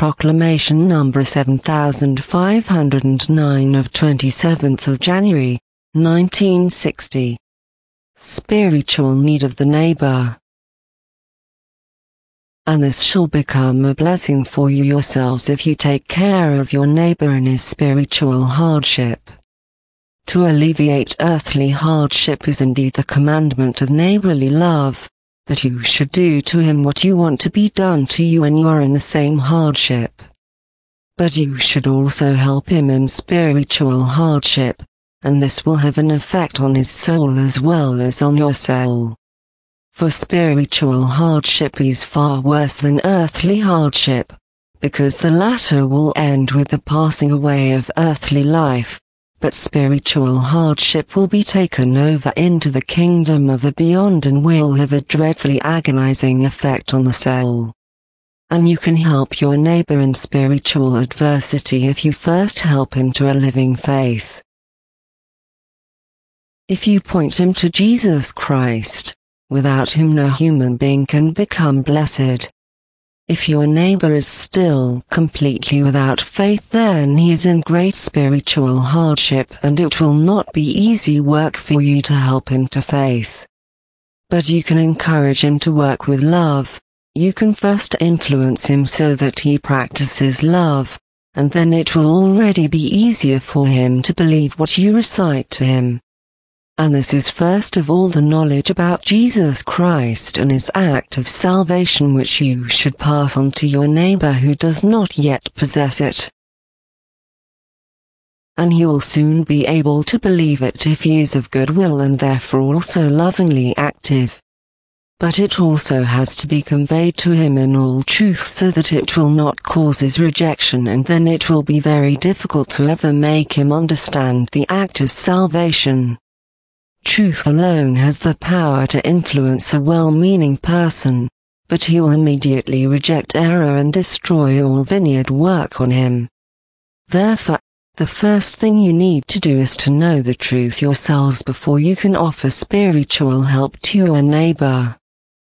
Proclamation number 7509 of 27th of January, 1960. Spiritual need of the neighbor. And this shall become a blessing for you yourselves if you take care of your neighbor in his spiritual hardship. To alleviate earthly hardship is indeed the commandment of neighborly love, that you should do to him what you want to be done to you when you are in the same hardship. But you should also help him in spiritual hardship, and this will have an effect on his soul as well as on your soul. For spiritual hardship is far worse than earthly hardship, because the latter will end with the passing away of earthly life, but spiritual hardship will be taken over into the kingdom of the beyond and will have a dreadfully agonizing effect on the soul. And you can help your neighbor in spiritual adversity if you first help him to a living faith. If you point him to Jesus Christ, without him no human being can become blessed. If your neighbor is still completely without faith, then he is in great spiritual hardship and it will not be easy work for you to help him to faith. But you can encourage him to work with love. You can first influence him so that he practices love, and then it will already be easier for him to believe what you recite to him. And this is first of all the knowledge about Jesus Christ and his act of salvation which you should pass on to your neighbor who does not yet possess it. And he will soon be able to believe it if he is of good will and therefore also lovingly active. But it also has to be conveyed to him in all truth so that it will not cause his rejection, and then it will be very difficult to ever make him understand the act of salvation. Truth alone has the power to influence a well-meaning person, but he will immediately reject error and destroy all vineyard work on him. Therefore, the first thing you need to do is to know the truth yourselves before you can offer spiritual help to your neighbor.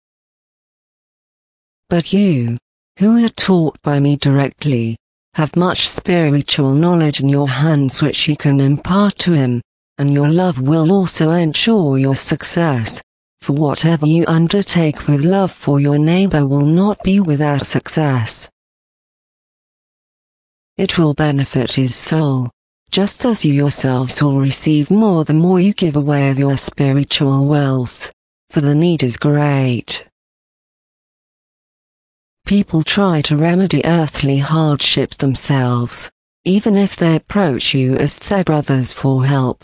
But you, who are taught by me directly, have much spiritual knowledge in your hands which you can impart to him, and your love will also ensure your success, for whatever you undertake with love for your neighbor will not be without success. It will benefit his soul, just as you yourselves will receive more the more you give away of your spiritual wealth, for the need is great. People try to remedy earthly hardship themselves, even if they approach you as their brothers for help.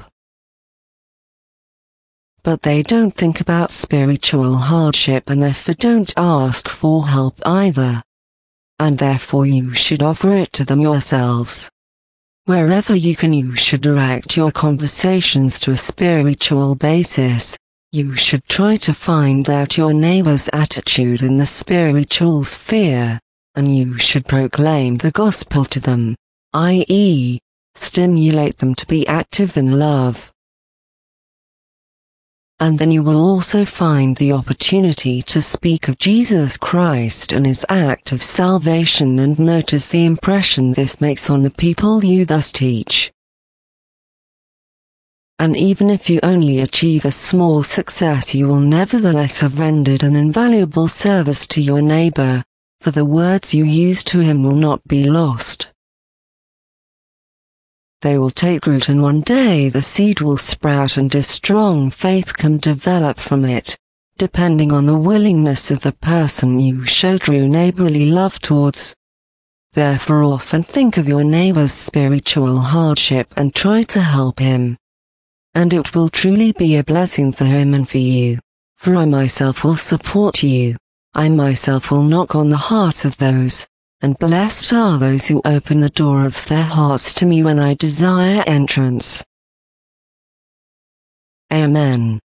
But they don't think about spiritual hardship and therefore don't ask for help either. And therefore you should offer it to them yourselves. Wherever you can, you should direct your conversations to a spiritual basis. You should try to find out your neighbor's attitude in the spiritual sphere, and you should proclaim the gospel to them, i.e., stimulate them to be active in love. And then you will also find the opportunity to speak of Jesus Christ and his act of salvation and notice the impression this makes on the people you thus teach. And even if you only achieve a small success, you will nevertheless have rendered an invaluable service to your neighbor, for the words you use to him will not be lost. They will take root and one day the seed will sprout and a strong faith can develop from it, depending on the willingness of the person you show true neighborly love towards. Therefore often think of your neighbor's spiritual hardship and try to help him. And it will truly be a blessing for him and for you, for I myself will support you, I myself will knock on the hearts of those, and blessed are those who open the door of their hearts to me when I desire entrance. Amen.